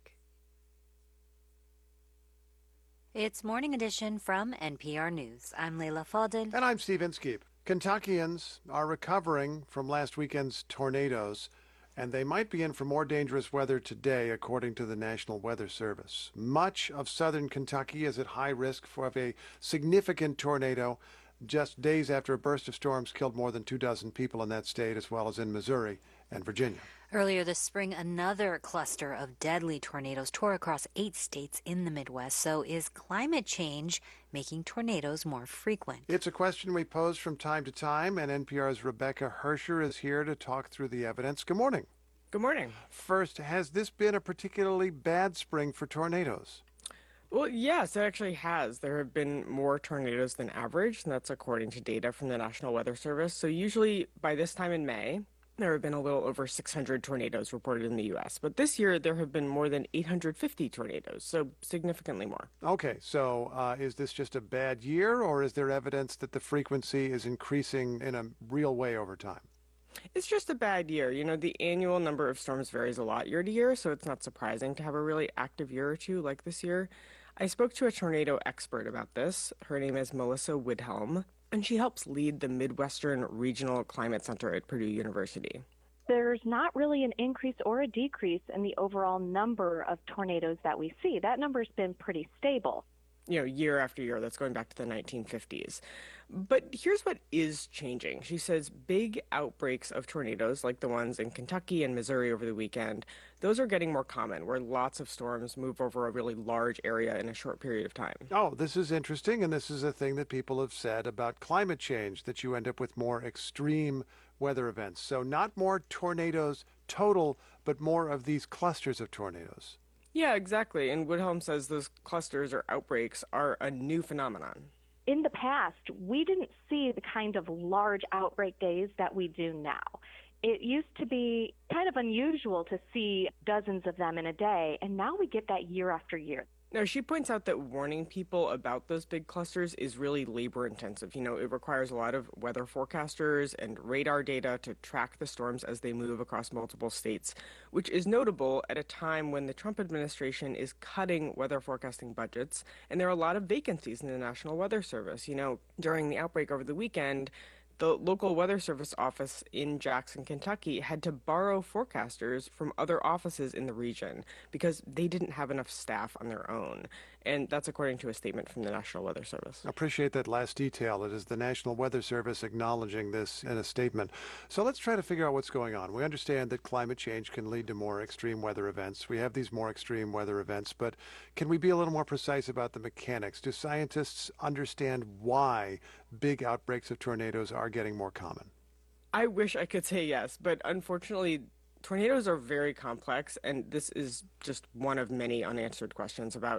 It's Morning Edition from N P R News. I'm Layla Fadel. And I'm Steve Inskeep. Kentuckians are recovering from last weekend's tornadoes, and they might be in for more dangerous weather today, according to the National Weather Service. Much of southern Kentucky is at high risk for a significant tornado, just days after a burst of storms killed more than two dozen people in that state, as well as in Missouri and Virginia. Earlier this spring, another cluster of deadly tornadoes tore across eight states in the Midwest. So is climate change making tornadoes more frequent? It's a question we pose from time to time, and N P R's Rebecca Hersher is here to talk through the evidence. Good morning. Good morning. First, has this been a particularly bad spring for tornadoes? Well, yes, it actually has. There have been more tornadoes than average, and that's according to data from the National Weather Service. So usually by this time in May, there have been a little over six hundred tornadoes reported in the U S, but this year there have been more than eight hundred fifty tornadoes, so significantly more. Okay, so uh, is this just a bad year, or is there evidence that the frequency is increasing in a real way over time? It's just a bad year. You know, the annual number of storms varies a lot year to year, so it's not surprising to have a really active year or two like this year. I spoke to a tornado expert about this. Her name is Melissa Widhelm, and she helps lead the Midwestern Regional Climate Center at Purdue University. There's not really an increase or a decrease in the overall number of tornadoes that we see. That number's been pretty stable. You know, year after year, that's going back to the nineteen fifties. But here's what is changing. She says big outbreaks of tornadoes, like the ones in Kentucky and Missouri over the weekend, those are getting more common, where lots of storms move over a really large area in a short period of time. Oh, this is interesting, and this is a thing that people have said about climate change, that you end up with more extreme weather events. So not more tornadoes total, but more of these clusters of tornadoes. Yeah, exactly. And Woodhelm says those clusters or outbreaks are a new phenomenon. In the past, we didn't see the kind of large outbreak days that we do now. It used to be kind of unusual to see dozens of them in a day, and now we get that year after year. Now, she points out that warning people about those big clusters is really labor intensive. You know, it requires a lot of weather forecasters and radar data to track the storms as they move across multiple states, which is notable at a time when the Trump administration is cutting weather forecasting budgets, and there are a lot of vacancies in the National Weather Service. You know, during the outbreak over the weekend, the local weather service office in Jackson, Kentucky, had to borrow forecasters from other offices in the region because they didn't have enough staff on their own. And that's according to a statement from the National Weather Service. I appreciate that last detail. It is the National Weather Service acknowledging this in a statement. So let's try to figure out what's going on. We understand that climate change can lead to more extreme weather events. We have these more extreme weather events, but can we be a little more precise about the mechanics? Do scientists understand why big outbreaks of tornadoes are getting more common? I wish I could say yes, but unfortunately, tornadoes are very complex, and this is just one of many unanswered questions about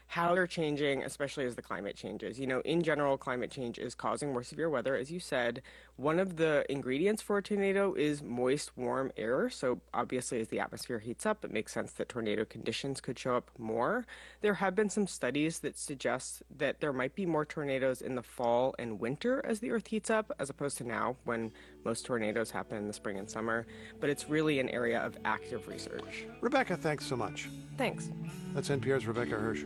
how they're changing, especially as the climate changes. You know, in general, climate change is causing more severe weather, as you said. One of the ingredients for a tornado is moist, warm air. So obviously, as the atmosphere heats up, it makes sense that tornado conditions could show up more. There have been some studies that suggest that there might be more tornadoes in the fall and winter as the earth heats up, as opposed to now when most tornadoes happen in the spring and summer. But it's really an area of active research. Rebecca, thanks so much. Thanks. That's N P R's Rebecca Hersher.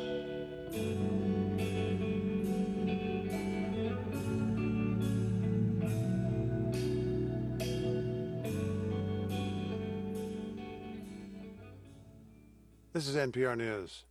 This is N P R News.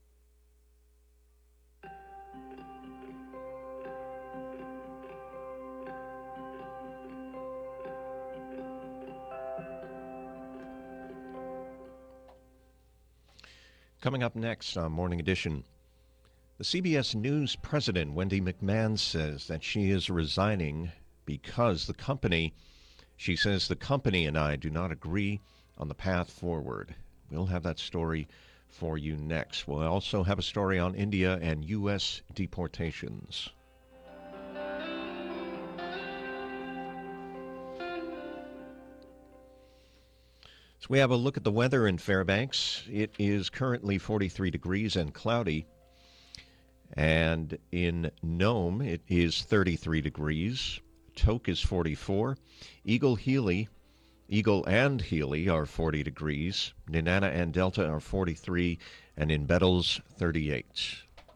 Coming up next on Morning Edition, the C B S News president, Wendy McMahon, says that she is resigning because the company, she says the company and I do not agree on the path forward. We'll have that story for you next. We'll also have a story on India and U S deportations. So we have a look at the weather in Fairbanks. It is currently forty-three degrees and cloudy. And in Nome, it is thirty-three degrees. Tok is forty-four. Eagle Healy, Eagle and Healy are forty degrees. Nenana and Delta are forty-three. And in Bettles, thirty-eight.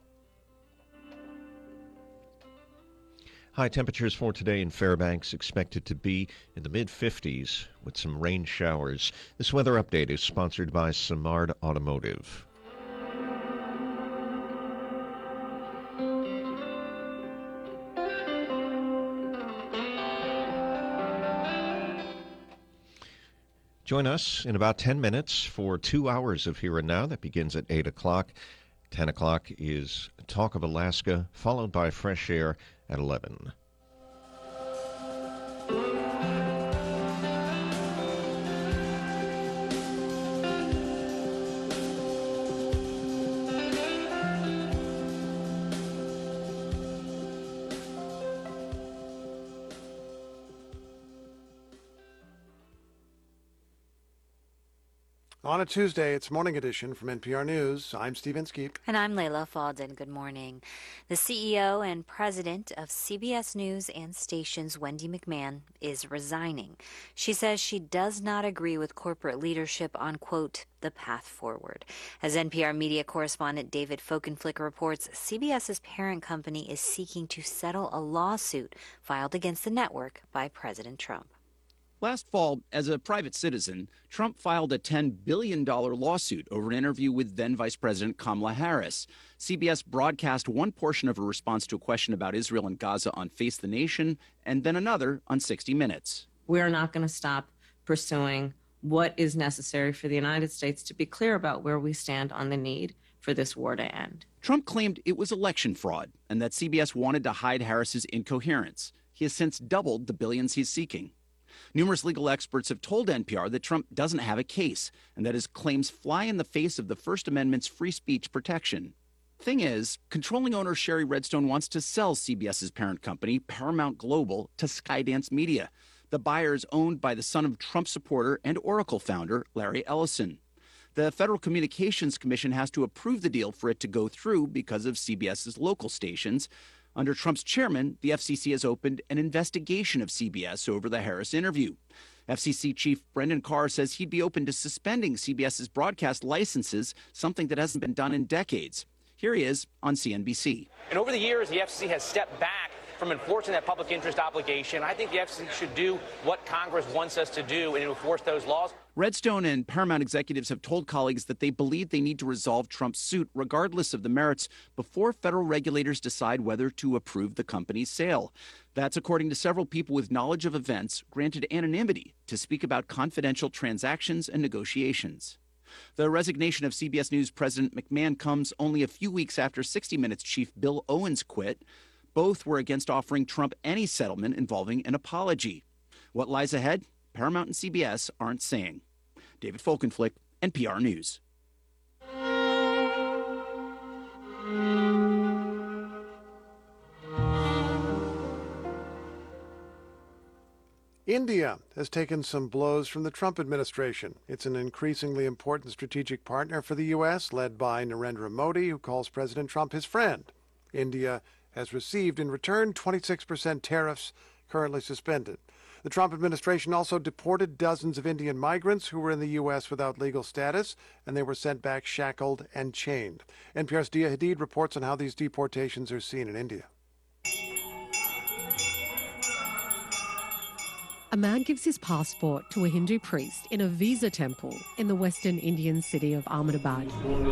High temperatures for today in Fairbanks expected to be in the mid fifties with some rain showers. This weather update is sponsored by Simard Automotive. Join us in about ten minutes for two hours of Here and Now. That begins at eight o'clock. ten o'clock is Talk of Alaska, followed by Fresh Air at eleven. On a Tuesday, it's Morning Edition from N P R News. I'm Steve Inskeep. And I'm Layla Faldin. Good morning. The C E O and president of C B S News and Stations, Wendy McMahon, is resigning. She says she does not agree with corporate leadership on, quote, the path forward. As N P R media correspondent David Folkenflik reports, CBS's parent company is seeking to settle a lawsuit filed against the network by President Trump. Last fall, as a private citizen, Trump filed a ten billion dollars lawsuit over an interview with then Vice President Kamala Harris. C B S broadcast one portion of her response to a question about Israel and Gaza on Face the Nation, and then another on sixty minutes. We're not going to stop pursuing what is necessary for the United States to be clear about where we stand on the need for this war to end. Trump claimed it was election fraud and that C B S wanted to hide Harris's incoherence. He has since doubled the billions he's seeking. Numerous legal experts have told N P R that Trump doesn't have a case and that his claims fly in the face of the First Amendment's free speech protection. Thing is, controlling owner Sherry Redstone wants to sell CBS's parent company, Paramount Global, to Skydance Media. The buyer is owned by the son of Trump supporter and Oracle founder Larry Ellison. The Federal Communications Commission has to approve the deal for it to go through because of CBS's local stations. Under Trump's chairman, the F C C has opened an investigation of C B S over the Harris interview. F C C Chief Brendan Carr says he'd be open to suspending CBS's broadcast licenses, something that hasn't been done in decades. Here he is on C N B C. And over the years, the F C C has stepped back from enforcing that public interest obligation. I think the F C C should do what Congress wants us to do and enforce those laws. Redstone and Paramount executives have told colleagues that they believe they need to resolve Trump's suit, regardless of the merits, before federal regulators decide whether to approve the company's sale. That's according to several people with knowledge of events granted anonymity to speak about confidential transactions and negotiations. The resignation of C B S News President McMahon comes only a few weeks after sixty minutes chief Bill Owens quit. Both were against offering Trump any settlement involving an apology. What lies ahead? Paramount and C B S aren't saying. David Folkenflik, N P R News. India has taken some blows from the Trump administration. It's an increasingly important strategic partner for the U S, led by Narendra Modi, who calls President Trump his friend. India has received in return twenty-six percent tariffs, currently suspended. The Trump administration also deported dozens of Indian migrants who were in the U S without legal status, and they were sent back shackled and chained. N P R's Dia Hadid reports on how these deportations are seen in India. A man gives his passport to a Hindu priest in a visa temple in the western Indian city of Ahmedabad.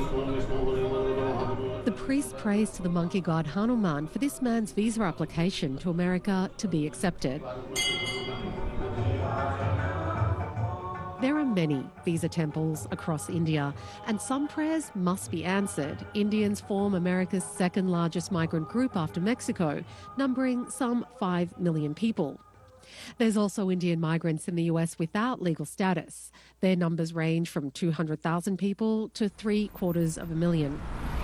The priest prays to the monkey god Hanuman for this man's visa application to America to be accepted. There are many visa temples across India, and some prayers must be answered. Indians form America's second largest migrant group after Mexico, numbering some five million people. There's also Indian migrants in the U S without legal status. Their numbers range from two hundred thousand people to three quarters of a million.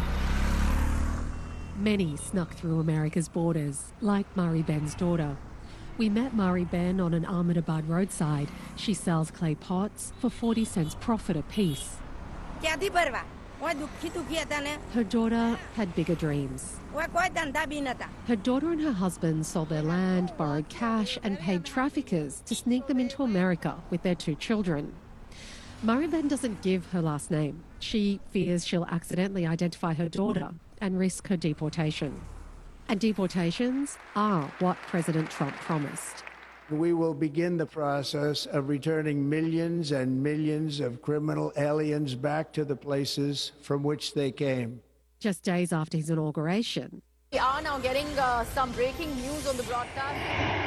Many snuck through America's borders, like Mari Ben's daughter. We met Mari Ben on an Ahmedabad roadside. She sells clay pots for forty cents profit apiece. Her daughter had bigger dreams. Her daughter and her husband sold their land, borrowed cash, and paid traffickers to sneak them into America with their two children. Mari Ben doesn't give her last name. She fears she'll accidentally identify her daughter and risk her deportation. And deportations are what President Trump promised. We will begin the process of returning millions and millions of criminal aliens back to the places from which they came. Just days after his inauguration, we are now getting uh, some breaking news on the broadcast.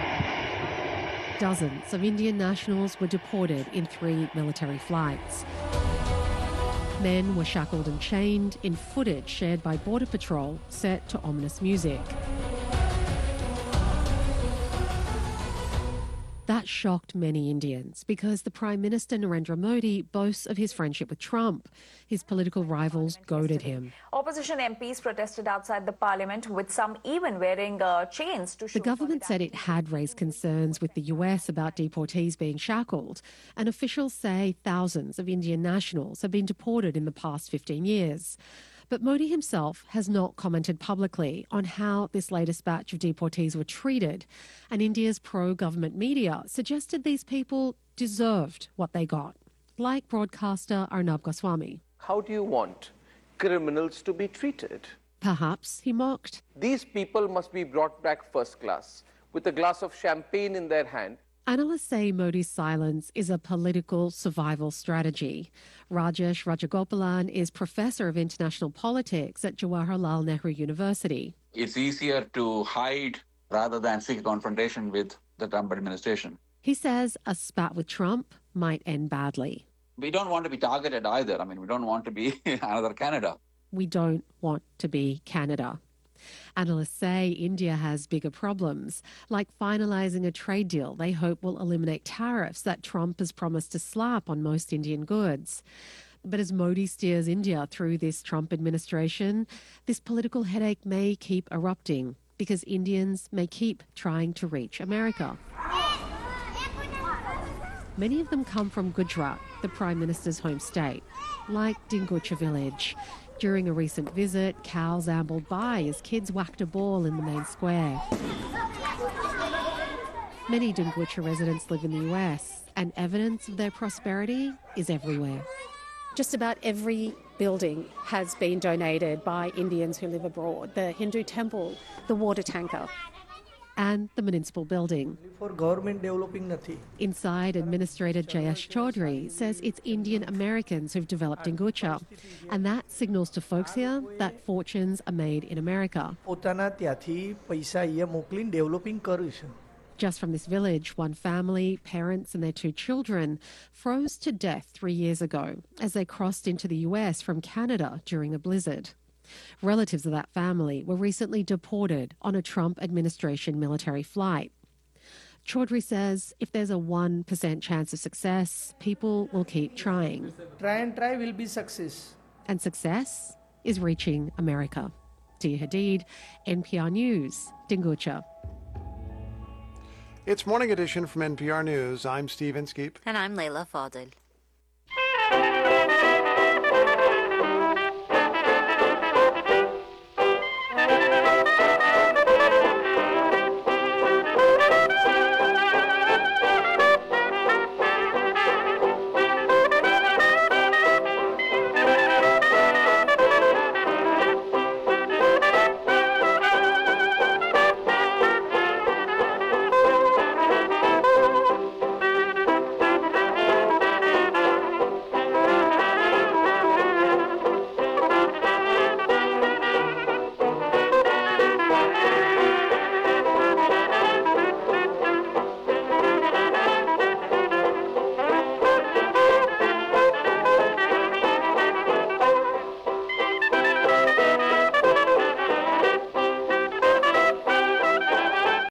Dozens of Indian nationals were deported in three military flights. Men were shackled and chained in footage shared by Border Patrol set to ominous music. That shocked many Indians because the Prime Minister Narendra Modi boasts of his friendship with Trump. His political rivals goaded him. Opposition M Ps protested outside the parliament, with some even wearing uh, chains to show. The government said it had raised concerns with the U S about deportees being shackled, and officials say thousands of Indian nationals have been deported in the past fifteen years. But Modi himself has not commented publicly on how this latest batch of deportees were treated, and India's pro-government media suggested these people deserved what they got, like broadcaster Arnab Goswami. How do you want criminals to be treated? Perhaps he mocked. These people must be brought back first class, with a glass of champagne in their hand. Analysts say Modi's silence is a political survival strategy. Rajesh Rajagopalan is Professor of International Politics at Jawaharlal Nehru University. It's easier to hide rather than seek confrontation with the Trump administration. He says a spat with Trump might end badly. We don't want to be targeted either. I mean, we don't want to be another Canada. We don't want to be Canada. Analysts say India has bigger problems, like finalising a trade deal they hope will eliminate tariffs that Trump has promised to slap on most Indian goods. But as Modi steers India through this Trump administration, this political headache may keep erupting because Indians may keep trying to reach America. Many of them come from Gujarat, the Prime Minister's home state, like Dingucha village. During a recent visit, cows ambled by as kids whacked a ball in the main square. Many Dingucha residents live in the U S, and evidence of their prosperity is everywhere. Just about every building has been donated by Indians who live abroad. The Hindu temple, the water tanker. And the municipal building. For government developing nothing. Inside, Administrator Jayesh Chaudhary says it's Indian Americans who've developed Dingucha, and that signals to folks here that fortunes are made in America. Just from this village, one family, parents and their two children, froze to death three years ago as they crossed into the U S from Canada during a blizzard. Relatives of that family were recently deported on a Trump administration military flight. Chaudhary says if there's a one percent chance of success, people will keep trying. Try and try will be success. And success is reaching America. Dia Hadid, N P R News, Dingucha. It's Morning Edition from N P R News. I'm Steve Inskeep. And I'm Layla Fadel.